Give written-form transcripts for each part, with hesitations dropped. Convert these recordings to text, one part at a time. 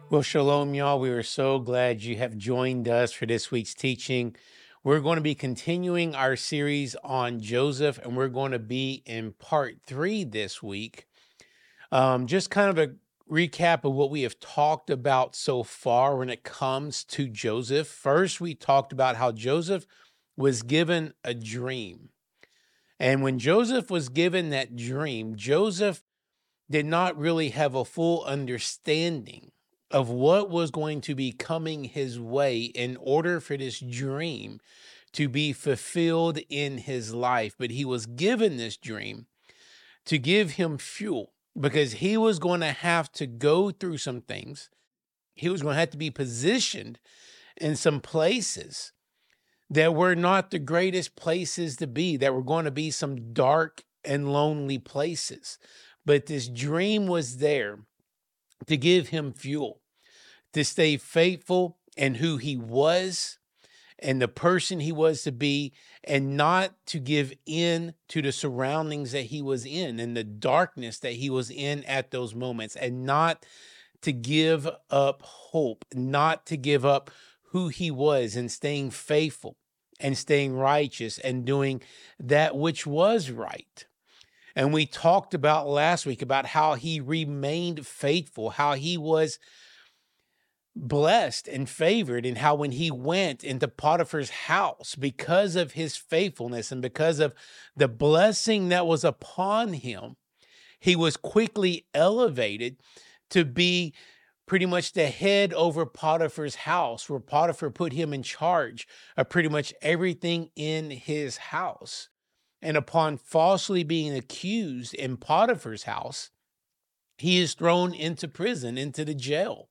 Well, shalom, y'all. We are so glad you have joined us for this week's teaching. We're going to be continuing our series on Joseph, and we're going to be in part 3 this week. Just kind of a recap of what we have talked about so far when it comes to Joseph. First, we talked about how Joseph was given a dream. And when Joseph was given that dream, Joseph did not really have a full understanding of what was going to be coming his way in order for this dream to be fulfilled in his life. But he was given this dream to give him fuel because he was going to have to go through some things. He was going to have to be positioned in some places that were not the greatest places to be, that were going to be some dark and lonely places. But this dream was there to give him fuel, to stay faithful in who he was and the person he was to be, and not to give in to the surroundings that he was in and the darkness that he was in at those moments, and not to give up hope, not to give up who he was, and staying faithful and staying righteous and doing that which was right. And we talked about last week about how he remained faithful, how he was blessed and favored, and how when he went into Potiphar's house, because of his faithfulness and because of the blessing that was upon him, he was quickly elevated to be pretty much the head over Potiphar's house, where Potiphar put him in charge of pretty much everything in his house. And upon falsely being accused in Potiphar's house, he is thrown into prison, into the jail.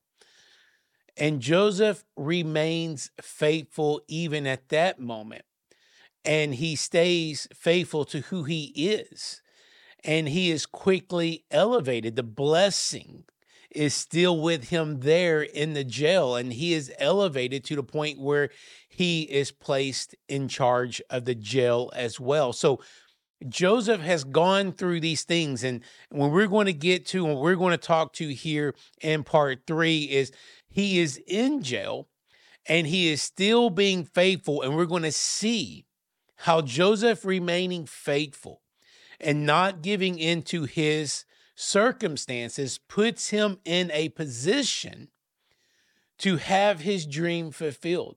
And Joseph remains faithful even at that moment. And he stays faithful to who he is. And he is quickly elevated. The blessing is still with him there in the jail. And he is elevated to the point where he is placed in charge of the jail as well. So Joseph has gone through these things. And when we're going to get to, and we're going to talk to here in part 3, is he is in jail and he is still being faithful. And we're going to see how Joseph remaining faithful and not giving into his circumstances puts him in a position to have his dream fulfilled.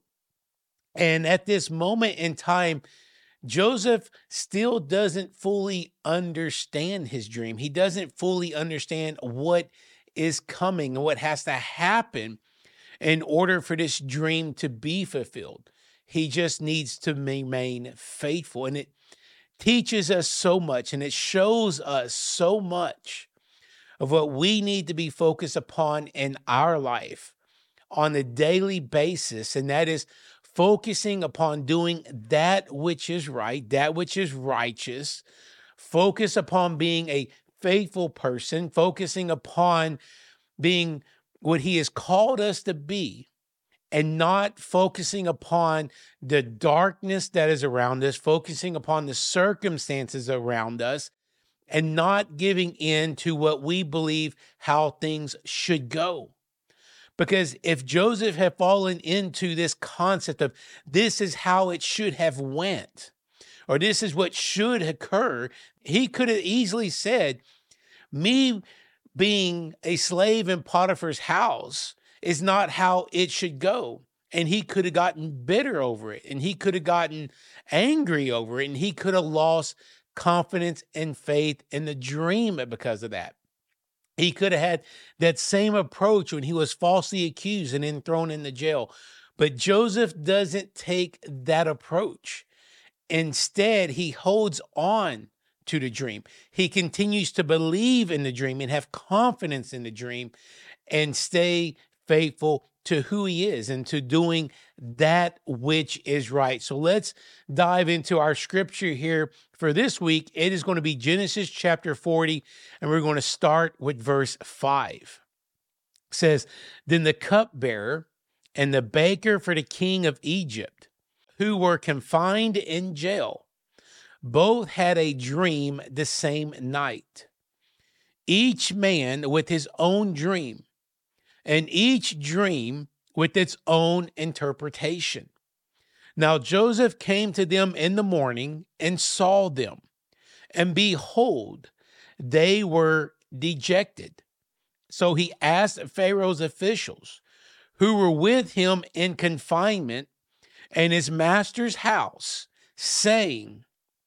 And at this moment in time, Joseph still doesn't fully understand his dream. He doesn't fully understand what is coming and what has to happen in order for this dream to be fulfilled. He just needs to remain faithful. And it teaches us so much, and it shows us so much of what we need to be focused upon in our life on a daily basis. And that is focusing upon doing that which is right, that which is righteous, focus upon being a faithful person, focusing upon being what he has called us to be, and not focusing upon the darkness that is around us, focusing upon the circumstances around us, and not giving in to what we believe how things should go. Because if Joseph had fallen into this concept of this is how it should have went, or this is what should occur, he could have easily said, me being a slave in Potiphar's house is not how it should go. And he could have gotten bitter over it, and he could have gotten angry over it, and he could have lost confidence and faith in the dream because of that. He could have had that same approach when he was falsely accused and then thrown in the jail. But Joseph doesn't take that approach. Instead, he holds on to the dream. He continues to believe in the dream and have confidence in the dream and stay faithful to who he is and to doing that which is right. So let's dive into our scripture here for this week. It is going to be Genesis chapter 40, and we're going to start with verse 5. It says, "Then the cupbearer and the baker for the king of Egypt, who were confined in jail, both had a dream the same night, each man with his own dream. and each dream with its own interpretation. Now Joseph came to them in the morning and saw them, and behold, they were dejected. So he asked Pharaoh's officials who were with him in confinement in his master's house, saying,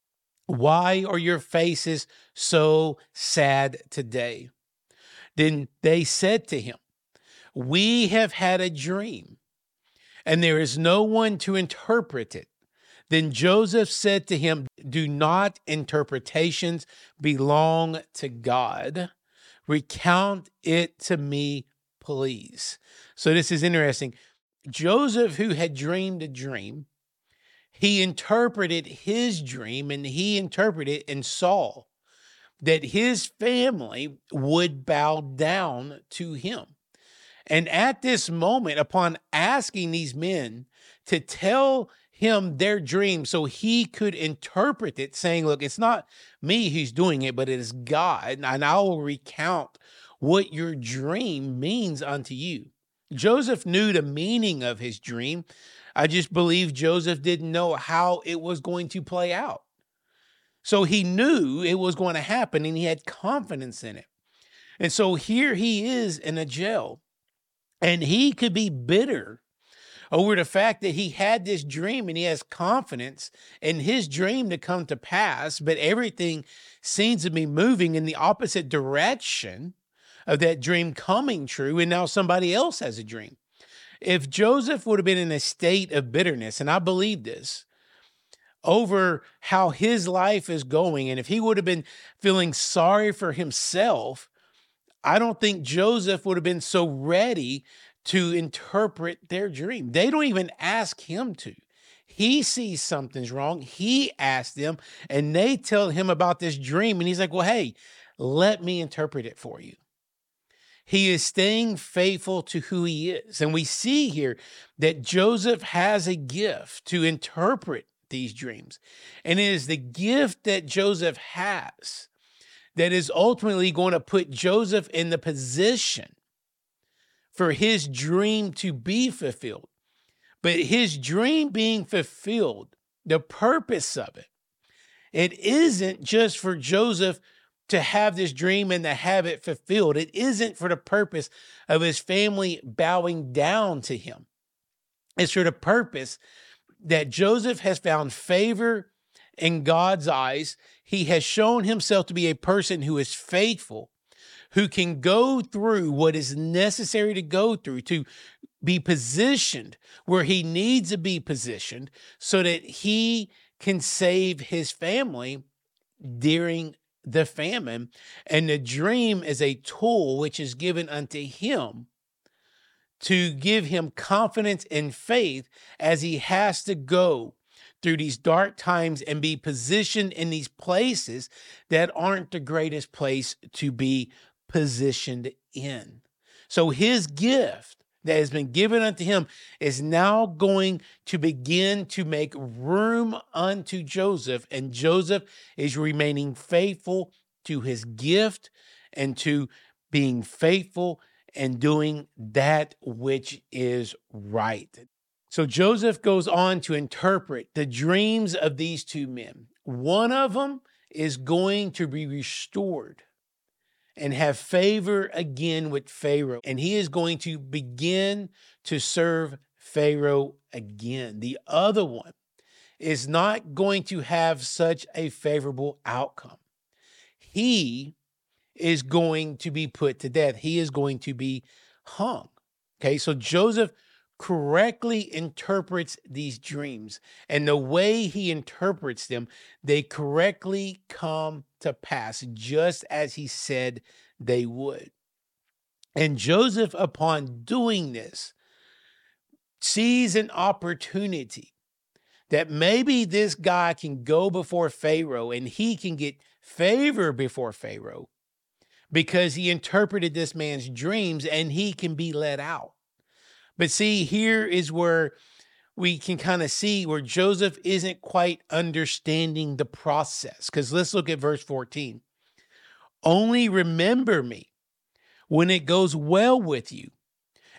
"Why are your faces so sad today?" Then they said to him, "We have had a dream, and there is no one to interpret it." Then Joseph said to him, "Do not interpretations belong to God? Recount it to me, please." So this is interesting. Joseph, who had dreamed a dream, he interpreted his dream, and he interpreted and saw that his family would bow down to him. And at this moment, upon asking these men to tell him their dream so he could interpret it, saying, "Look, it's not me who's doing it, but it is God, and I will recount what your dream means unto you." Joseph knew the meaning of his dream. I just believe Joseph didn't know how it was going to play out. So he knew it was going to happen, and he had confidence in it. And so here he is in a jail, and he could be bitter over the fact that he had this dream, and he has confidence in his dream to come to pass, but everything seems to be moving in the opposite direction of that dream coming true, and now somebody else has a dream. If Joseph would have been in a state of bitterness, and I believe this, over how his life is going, and if he would have been feeling sorry for himself, I don't think Joseph would have been so ready to interpret their dream. They don't even ask him to. He sees something's wrong. He asks them, and they tell him about this dream. And he's like, "Well, hey, let me interpret it for you." He is staying faithful to who he is. And we see here that Joseph has a gift to interpret these dreams. And it is the gift that Joseph has that is ultimately going to put Joseph in the position for his dream to be fulfilled. But his dream being fulfilled, the purpose of it, it isn't just for Joseph to have this dream and to have it fulfilled. It isn't for the purpose of his family bowing down to him. It's for the purpose that Joseph has found favor in God's eyes. He has shown himself to be a person who is faithful, who can go through what is necessary to go through to be positioned where he needs to be positioned so that he can save his family during the famine. And the dream is a tool which is given unto him to give him confidence and faith as he has to go through these dark times and be positioned in these places that aren't the greatest place to be positioned in. So his gift that has been given unto him is now going to begin to make room unto Joseph, and Joseph is remaining faithful to his gift and to being faithful and doing that which is right. So Joseph goes on to interpret the dreams of these two men. One of them is going to be restored and have favor again with Pharaoh. And he is going to begin to serve Pharaoh again. The other one is not going to have such a favorable outcome. He is going to be put to death. He is going to be hung. Okay, so Joseph correctly interprets these dreams, and the way he interprets them, they correctly come to pass just as he said they would. And Joseph, upon doing this, sees an opportunity that maybe this guy can go before Pharaoh and he can get favor before Pharaoh because he interpreted this man's dreams and he can be let out. But see, here is where we can kind of see where Joseph isn't quite understanding the process. Because let's look at verse 14. "Only remember me when it goes well with you,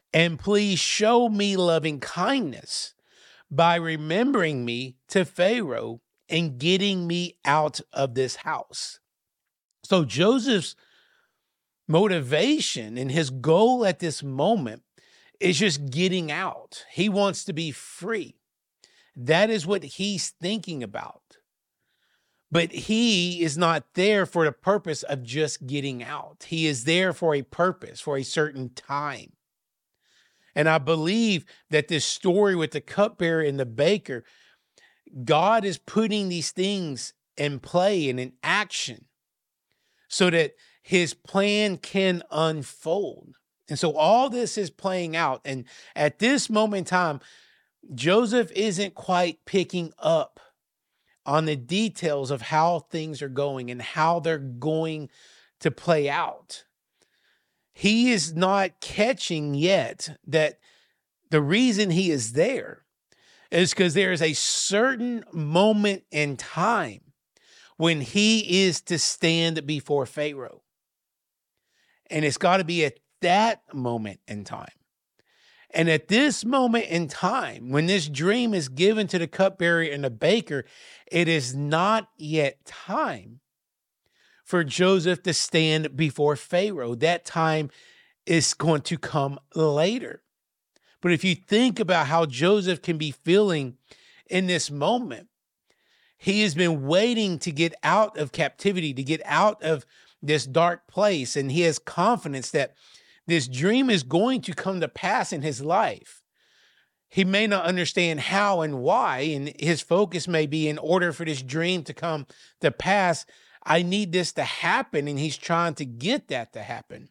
And please show me loving kindness by remembering me to Pharaoh and getting me out of this house. So Joseph's motivation and his goal at this moment is just getting out. He wants to be free. That is what he's thinking about. But he is not there for the purpose of just getting out. He is there for a purpose, for a certain time. And I believe that this story with the cupbearer and the baker, God is putting these things in play and in action so that his plan can unfold. And so all this is playing out. And at this moment in time, Joseph isn't quite picking up on the details of how things are going and how they're going to play out. He is not catching yet that the reason he is there is because there is a certain moment in time when he is to stand before Pharaoh. And it's got to be at that moment in time. And at this moment in time, when this dream is given to the cupbearer and the baker, it is not yet time for Joseph to stand before Pharaoh. That time is going to come later. But if you think about how Joseph can be feeling in this moment, he has been waiting to get out of captivity, to get out of this dark place. And he has confidence that this dream is going to come to pass in his life. He may not understand how and why, and his focus may be, in order for this dream to come to pass, I need this to happen, and he's trying to get that to happen.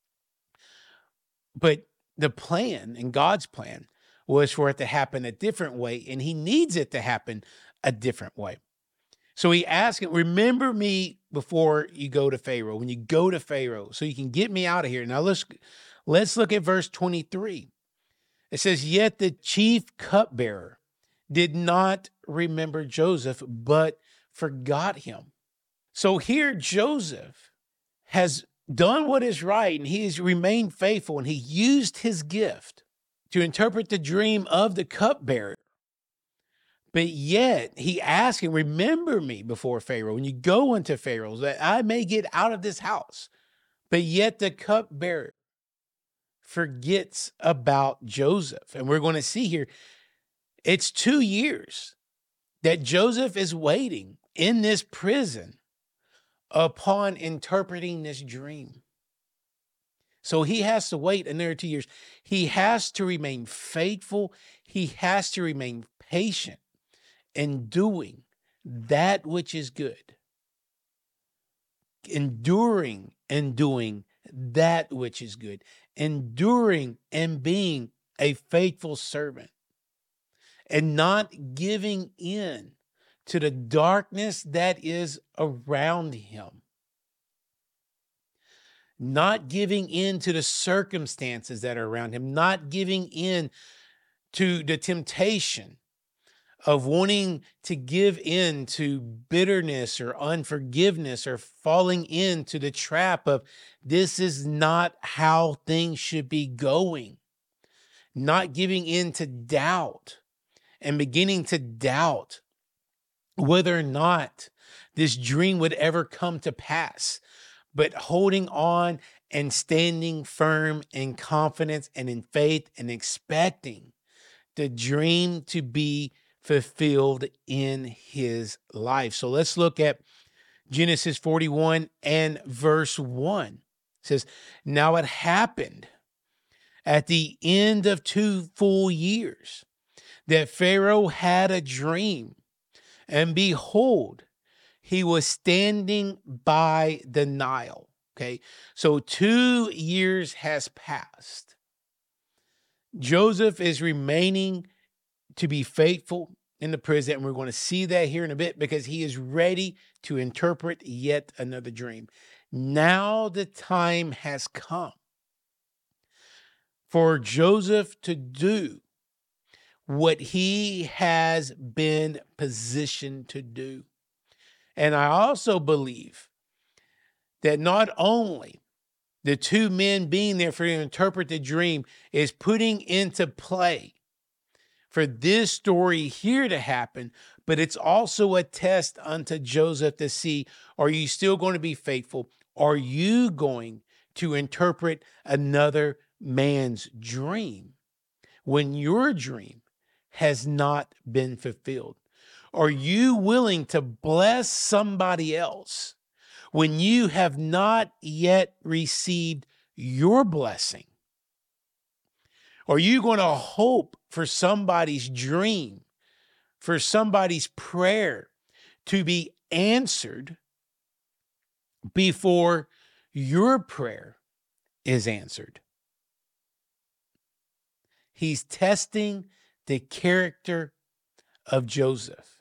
But the plan and God's plan was for it to happen a different way, and he needs it to happen a different way. So he asked him, remember me before you go to Pharaoh, when you go to Pharaoh, so you can get me out of here. Now let's look at verse 23. It says, yet the chief cupbearer did not remember Joseph, but forgot him. So here Joseph has done what is right, and he has remained faithful, and he used his gift to interpret the dream of the cupbearer. But yet he asked him, remember me before Pharaoh, when you go into Pharaoh, that I may get out of this house. But yet the cupbearer forgets about Joseph. And we're going to see here, it's 2 years that Joseph is waiting in this prison upon interpreting this dream. So he has to wait another 2 years. He has to remain faithful. He has to remain patient in doing that which is good. Enduring and doing that which is good. Enduring and being a faithful servant. And not giving in to the darkness that is around him. Not giving in to the circumstances that are around him. Not giving in to the temptation of wanting to give in to bitterness or unforgiveness, or falling into the trap of this is not how things should be going. Not giving in to doubt and beginning to doubt whether or not this dream would ever come to pass, but holding on and standing firm in confidence and in faith and expecting the dream to be fulfilled in his life. So let's look at Genesis 41 and verse 1. It says, now it happened at the end of 2 full years that Pharaoh had a dream, and behold, he was standing by the Nile. Okay, so 2 years has passed. Joseph is remaining to be faithful in the prison, and we're going to see that here in a bit, because he is ready to interpret yet another dream. Now the time has come for Joseph to do what he has been positioned to do. And I also believe that not only The two men being there for you to interpret the dream is putting into play for this story here to happen, but it's also a test unto Joseph to see, are you still going to be faithful? Are you going to interpret another man's dream when your dream has not been fulfilled? Are you willing to bless somebody else when you have not yet received your blessing? Are you going to hope for somebody's dream, for somebody's prayer to be answered before your prayer is answered? He's testing the character of Joseph.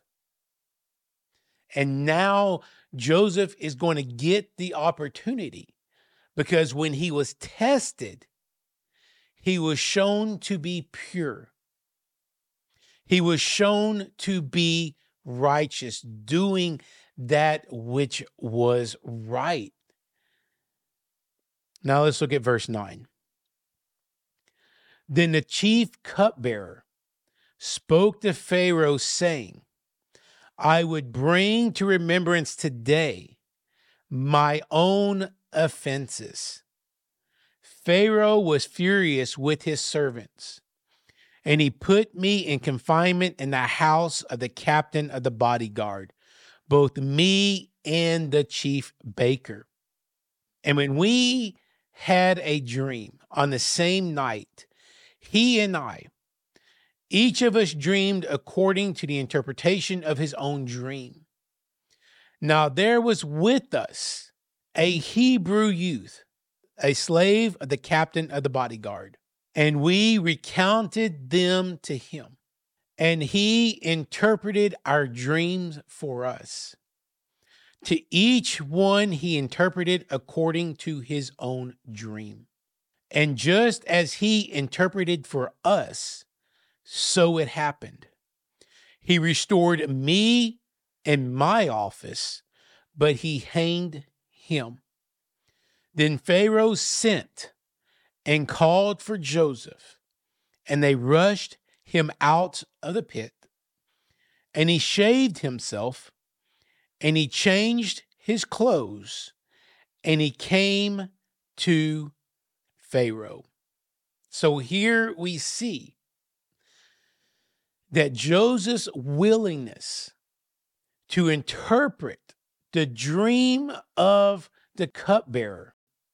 And now Joseph is going to get the opportunity, because when he was tested, he was shown to be pure. He was shown to be righteous, doing that which was right. Now let's look at verse 9. Then the chief cupbearer spoke to Pharaoh, saying, I would bring to remembrance today my own offenses. Pharaoh was furious with his servants, and he put me in confinement in the house of the captain of the bodyguard, both me and the chief baker. And when we had a dream on the same night, he and I, each of us dreamed according to the interpretation of his own dream. Now there was with us a Hebrew youth, a slave of the captain of the bodyguard, and we recounted them to him, and he interpreted our dreams for us. To each one he interpreted according to his own dream. And just as he interpreted for us, so it happened. He restored me in my office, but he hanged him. Then Pharaoh sent and called for Joseph, and they rushed him out of the pit. And he shaved himself, and he changed his clothes, and he came to Pharaoh. So here we see that Joseph's willingness to interpret the dream of the cupbearer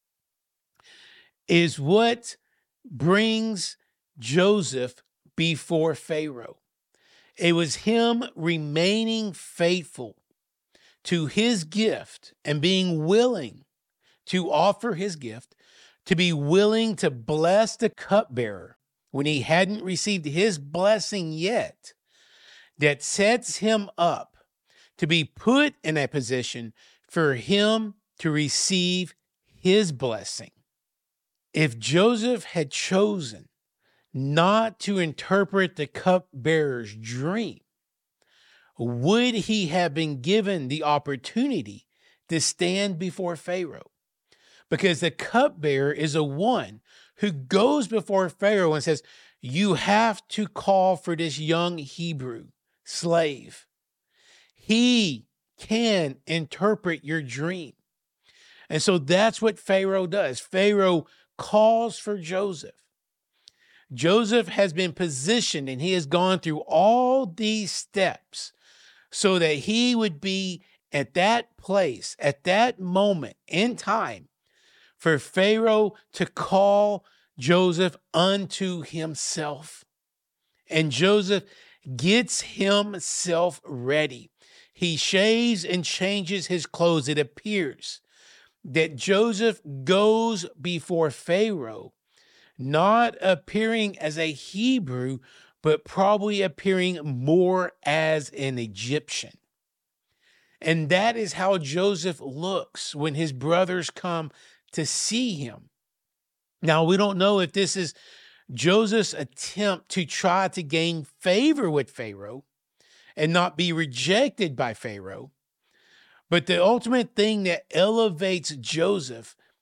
is what brings Joseph before Pharaoh. It was him remaining faithful to his gift and being willing to offer his gift, to be willing to bless the cupbearer when he hadn't received his blessing yet, that sets him up to be put in a position for him to receive his blessing. If Joseph had chosen not to interpret the cupbearer's dream, would he have been given the opportunity to stand before Pharaoh? Because the cupbearer is a one who goes before Pharaoh and says, you have to call for this young Hebrew slave. He can interpret your dream. And so that's what Pharaoh does. Pharaoh calls for Joseph. Joseph has been positioned and he has gone through all these steps so that he would be at that place, at that moment in time, for Pharaoh to call Joseph unto himself. And Joseph gets himself ready. He shaves and changes his clothes. It appears that Joseph goes before Pharaoh, not appearing as a Hebrew, but probably appearing more as an Egyptian. And that is how Joseph looks when his brothers come to see him. Now, we don't know if this is Joseph's attempt to try to gain favor with Pharaoh and not be rejected by Pharaoh. But the ultimate thing that elevates Joseph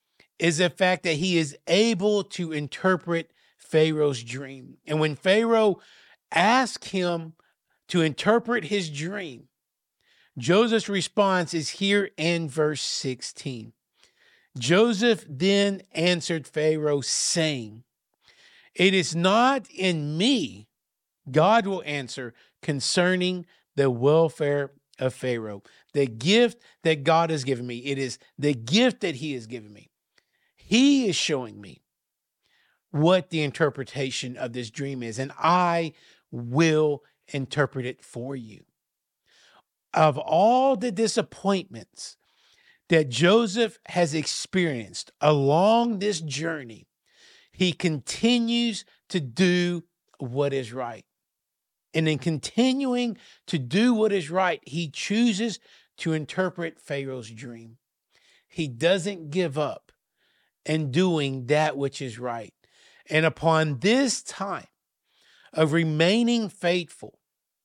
is the fact that he is able to interpret Pharaoh's dream. And when Pharaoh asked him to interpret his dream, Joseph's response is here in verse 16. Joseph then answered Pharaoh, saying, "It is not in me," God will answer, "concerning the welfare of Pharaoh." The gift that God has given me, it is the gift that he has given me. He is showing me what the interpretation of this dream is, and I will interpret it for you. Of all the disappointments that Joseph has experienced along this journey, he continues to do what is right. And in continuing to do what is right, he chooses to interpret Pharaoh's dream. He doesn't give up in doing that which is right. And upon this time of remaining faithful,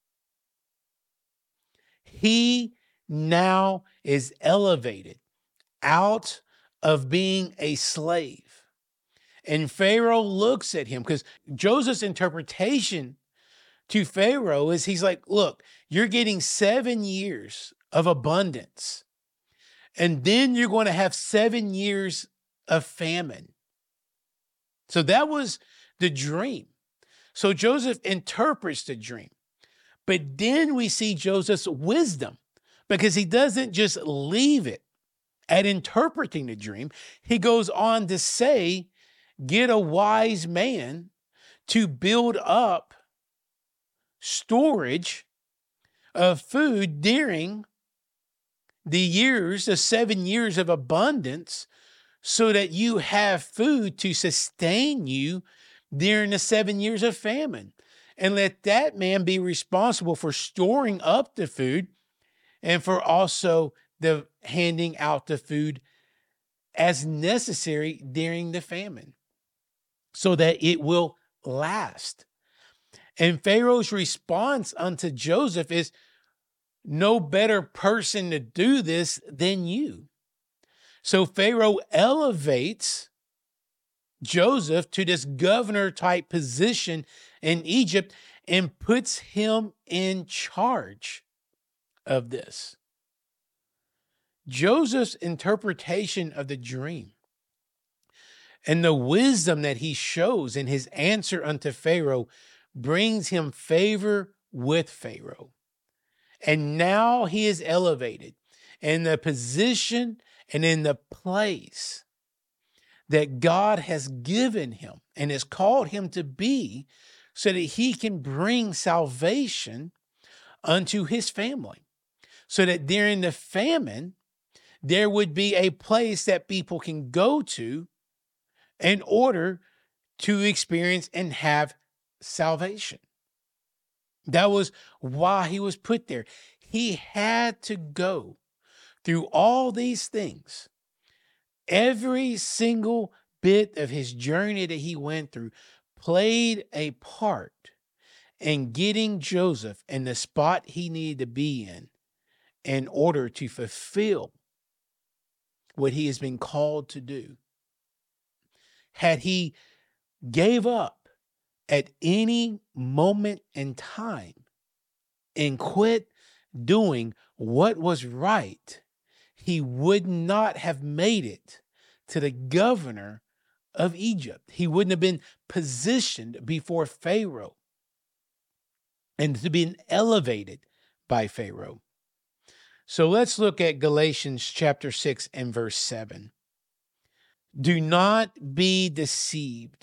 he now is elevated out of being a slave. And Pharaoh looks at him, because Joseph's interpretation to Pharaoh is, he's like, look, you're getting 7 years of abundance, and then you're going to have 7 years of famine. So that was the dream. So Joseph interprets the dream. But then we see Joseph's wisdom, because he doesn't just leave it at interpreting the dream. He goes on to say, get a wise man to build up storage of food during the years, the 7 years of abundance, so that you have food to sustain you during the 7 years of famine. And let that man be responsible for storing up the food and for also the handing out the food as necessary during the famine, so that it will last. And Pharaoh's response unto Joseph is, no better person to do this than you. So Pharaoh elevates Joseph to this governor type position in Egypt and puts him in charge of this. Joseph's interpretation of the dream and the wisdom that he shows in his answer unto Pharaoh brings him favor with Pharaoh. And now he is elevated in the position and in the place that God has given him and has called him to be, so that he can bring salvation unto his family. So that during the famine, there would be a place that people can go to in order to experience and have salvation. That was why he was put there. He had to go through all these things. Every single bit of his journey that he went through played a part in getting Joseph in the spot he needed to be in order to fulfill what he has been called to do. Had he gave up at any moment in time and quit doing what was right, he would not have made it to the governor of Egypt. He wouldn't have been positioned before Pharaoh and to be elevated by Pharaoh. So let's look at Galatians chapter 6 and verse 7. Do not be deceived.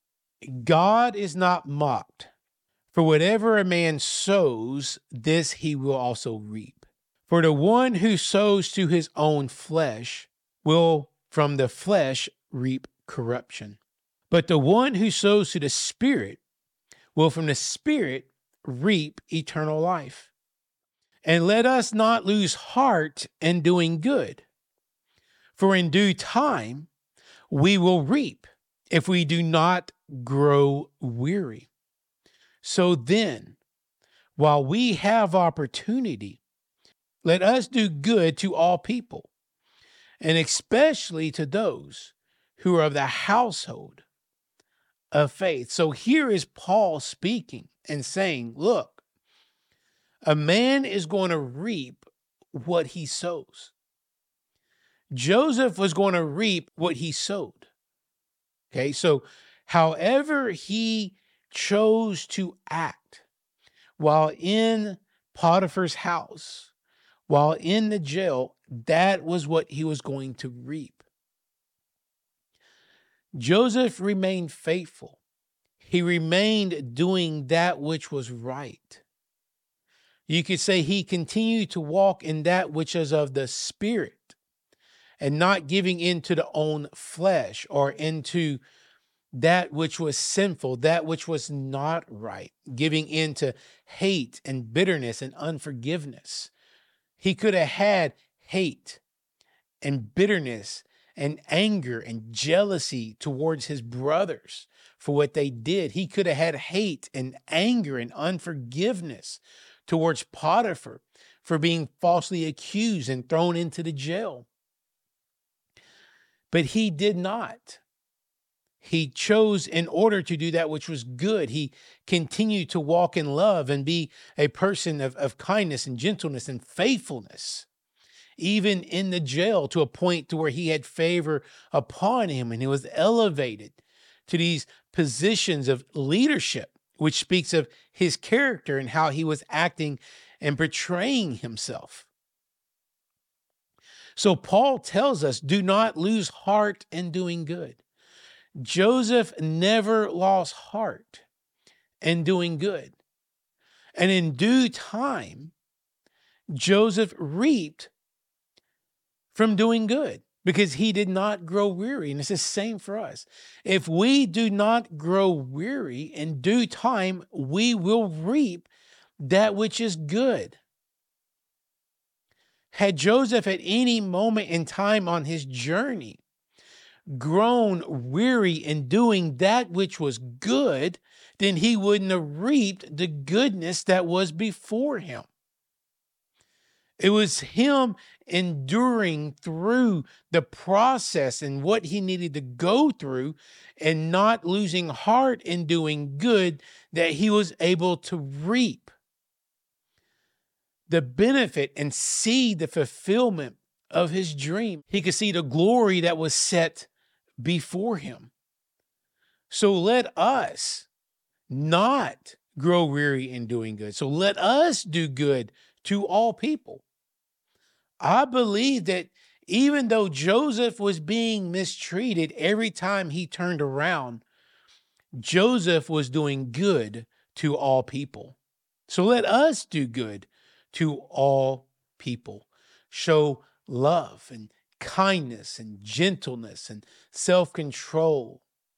God is not mocked. For whatever a man sows, this he will also reap. For the one who sows to his own flesh will from the flesh reap corruption. But the one who sows to the Spirit will from the Spirit reap eternal life. And let us not lose heart in doing good, for in due time we will reap if we do not grow weary. So then, while we have opportunity, let us do good to all people, and especially to those who are of the household of faith. So here is Paul speaking and saying, look, a man is going to reap what he sows. Joseph was going to reap what he sowed. Okay, so however he chose to act while in Potiphar's house, while in the jail, that was what he was going to reap. Joseph remained faithful. He remained doing that which was right. You could say he continued to walk in that which is of the Spirit and not giving into the own flesh or into that which was sinful, that which was not right, giving into hate and bitterness and unforgiveness. He could have had hate and bitterness and anger and jealousy towards his brothers for what they did. He could have had hate and anger and unforgiveness towards Potiphar for being falsely accused and thrown into the jail. But he did not. He chose, in order to do that which was good, he continued to walk in love and be a person of kindness and gentleness and faithfulness, even in the jail, to a point to where he had favor upon him and he was elevated to these positions of leadership, which speaks of his character and how he was acting and portraying himself. So Paul tells us, do not lose heart in doing good. Joseph never lost heart in doing good. And in due time, Joseph reaped from doing good because he did not grow weary. And it's the same for us. If we do not grow weary, in due time, we will reap that which is good. Had Joseph at any moment in time on his journey grown weary in doing that which was good, then he wouldn't have reaped the goodness that was before him. It was him enduring through the process and what he needed to go through and not losing heart in doing good that he was able to reap the benefit and see the fulfillment of his dream. He could see the glory that was set before him. So let us not grow weary in doing good. So let us do good to all people. I believe that even though Joseph was being mistreated every time he turned around, Joseph was doing good to all people. So let us do good to all people. Show love and kindness and gentleness and self-control.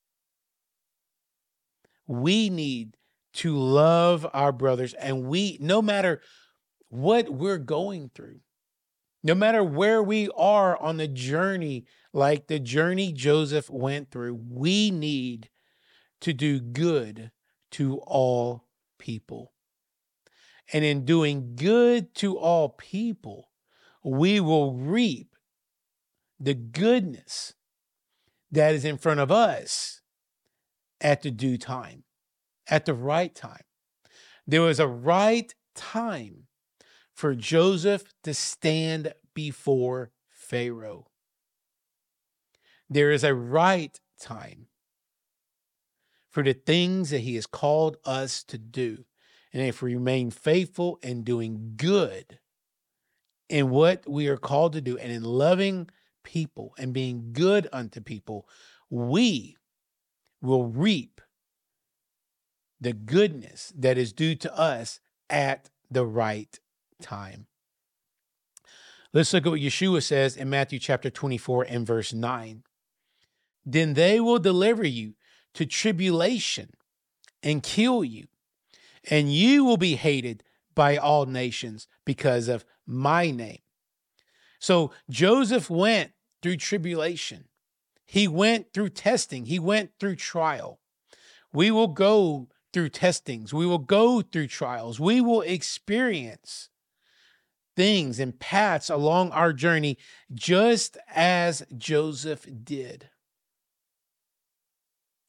We need to love our brothers, and no matter what we're going through, no matter where we are on the journey, like the journey Joseph went through, we need to do good to all people. And in doing good to all people, we will reap the goodness that is in front of us at the due time, at the right time. There was a right time for Joseph to stand before Pharaoh. There is a right time for the things that he has called us to do. And if we remain faithful in doing good in what we are called to do and in loving people and being good unto people, we will reap the goodness that is due to us at the right time. Let's look at what Yeshua says in Matthew chapter 24 and verse 9. Then they will deliver you to tribulation and kill you, and you will be hated by all nations because of my name. So Joseph went through tribulation. He went through testing. He went through trial. We will go through testings. We will go through trials. We will experience things and paths along our journey just as Joseph did.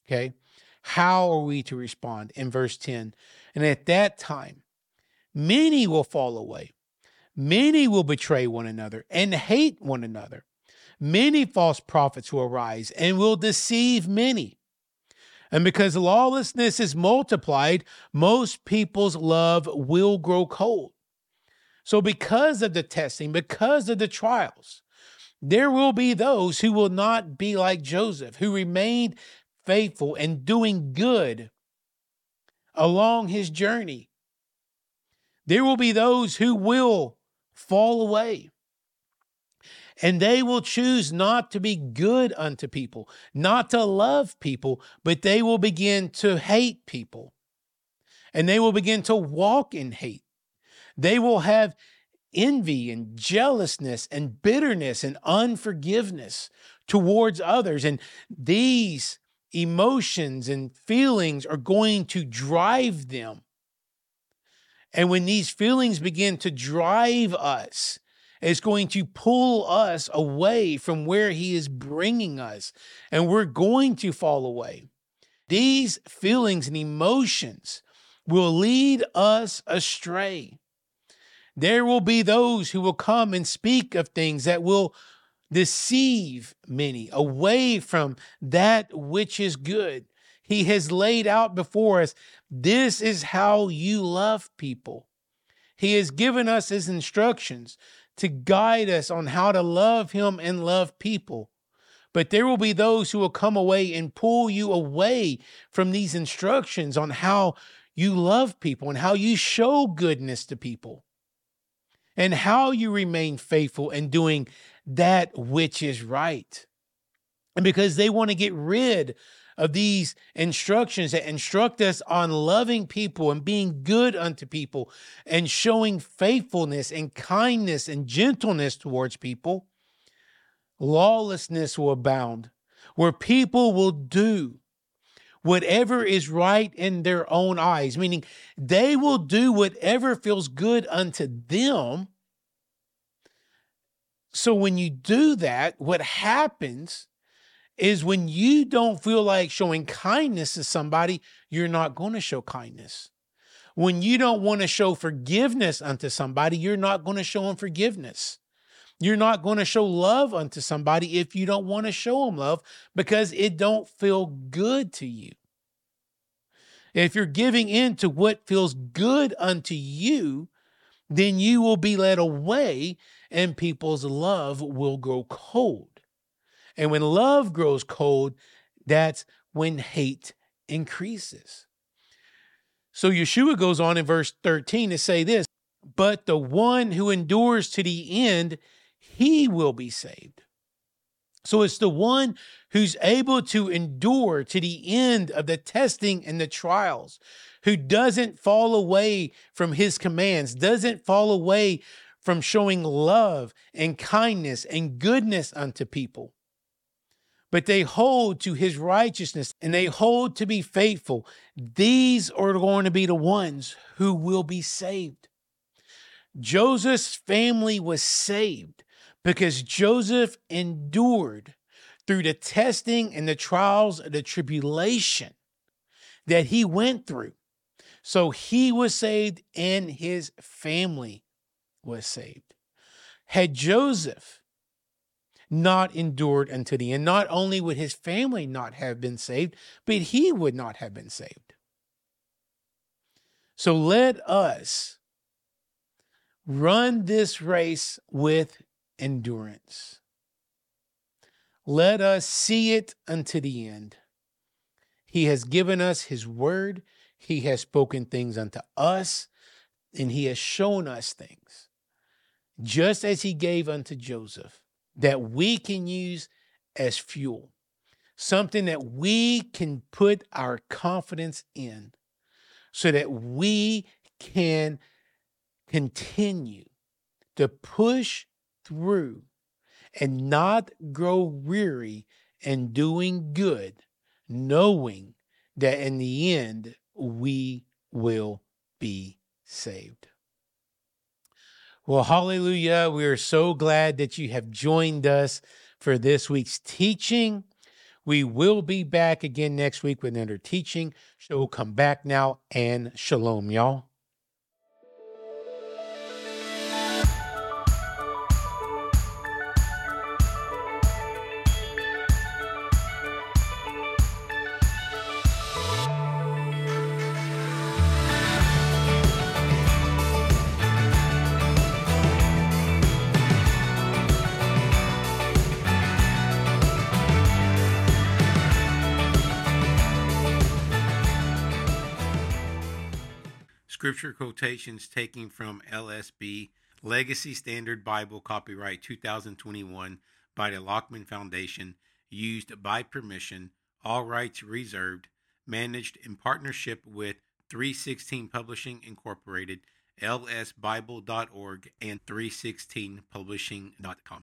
Okay. How are we to respond? In verse 10, and at that time, many will fall away. Many will betray one another and hate one another. Many false prophets will arise and will deceive many. And because lawlessness is multiplied, most people's love will grow cold. So because of the testing, because of the trials, there will be those who will not be like Joseph, who remained faithful and doing good along his journey. There will be those who will fall away. And they will choose not to be good unto people, not to love people, but they will begin to hate people. And they will begin to walk in hate. They will have envy and jealousness and bitterness and unforgiveness towards others. And these emotions and feelings are going to drive them. And when these feelings begin to drive us, it's going to pull us away from where he is bringing us, and we're going to fall away. These feelings and emotions will lead us astray. There will be those who will come and speak of things that will deceive many away from that which is good. He has laid out before us, this is how you love people. He has given us his instructions to guide us on how to love him and love people. But there will be those who will come away and pull you away from these instructions on how you love people and how you show goodness to people and how you remain faithful in doing that which is right. And because they want to get rid of these instructions that instruct us on loving people and being good unto people and showing faithfulness and kindness and gentleness towards people, lawlessness will abound, where people will do whatever is right in their own eyes, meaning they will do whatever feels good unto them. So when you do that, what happens is when you don't feel like showing kindness to somebody, you're not going to show kindness. When you don't want to show forgiveness unto somebody, you're not going to show them forgiveness. You're not going to show love unto somebody if you don't want to show them love because it don't feel good to you. If you're giving in to what feels good unto you, then you will be led away and people's love will grow cold. And when love grows cold, that's when hate increases. So Yeshua goes on in verse 13 to say this, but the one who endures to the end, he will be saved. So it's the one who's able to endure to the end of the testing and the trials, who doesn't fall away from his commands, doesn't fall away from showing love and kindness and goodness unto people. But they hold to his righteousness and they hold to be faithful. These are going to be the ones who will be saved. Joseph's family was saved because Joseph endured through the testing and the trials of the tribulation that he went through. So he was saved and his family was saved. Had Joseph not endured unto the end, not only would his family not have been saved, but he would not have been saved. So let us run this race with endurance. Let us see it unto the end. He has given us his word. He has spoken things unto us, and he has shown us things, just as he gave unto Joseph, that we can use as fuel, something that we can put our confidence in so that we can continue to push through and not grow weary in doing good, knowing that in the end we will be saved. Well, hallelujah. We are so glad that you have joined us for this week's teaching. We will be back again next week with another teaching. So come back now, and shalom, y'all. Scripture quotations taken from LSB, Legacy Standard Bible, copyright 2021 by the Lockman Foundation, used by permission, all rights reserved, managed in partnership with 316 Publishing Incorporated, lsbible.org, and 316publishing.com.